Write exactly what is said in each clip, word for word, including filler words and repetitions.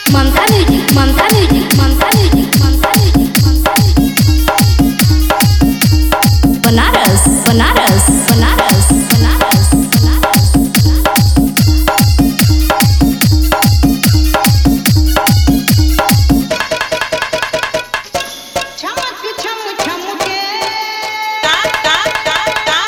Mamta Music, Mamta Music, Mamta Music, Mamta Music, Mamta Music. Banaras, Banaras, Banaras, Banaras, Banaras. चमक चम चमके ता ता ता ता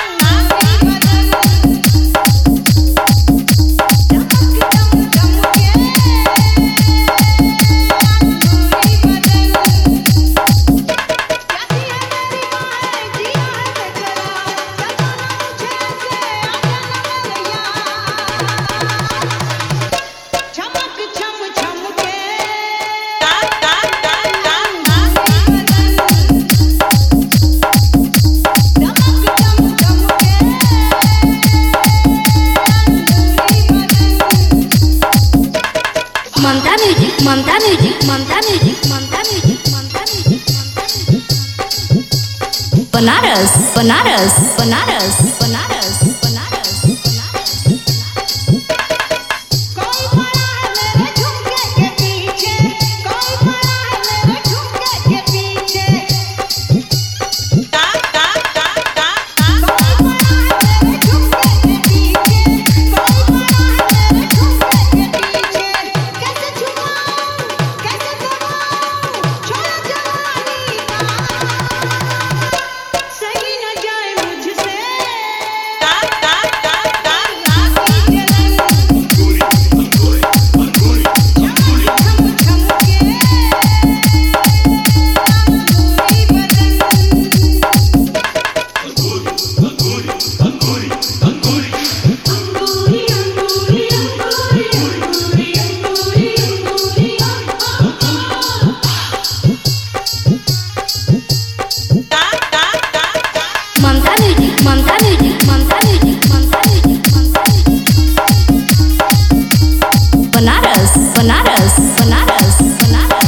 Mamta Music, Mamta Music, Mamta Music, Mamta Music, Mamta Music, Mamta Music. Banaras, Banaras, Banaras, Banaras, Banaras, Banaras. कोई पड़ा है मेरे झुमके के पीछे कोई पड़ा है मेरे झुमके के पीछे ता ता ता ता कोई पड़ा है मेरे झुमके के पीछे कोई पड़ा है मेरे झुमके के पीछे कैसे छुपाऊं कैसे दबाऊं छोड़ जवानी का सही न जाए मुझसे ता ता ता ता आगे जलन Mamta Music, Mamta Music, Mamta Music, Mamta Music, Mamta Music. Banaras, Banaras, Banaras, Banaras.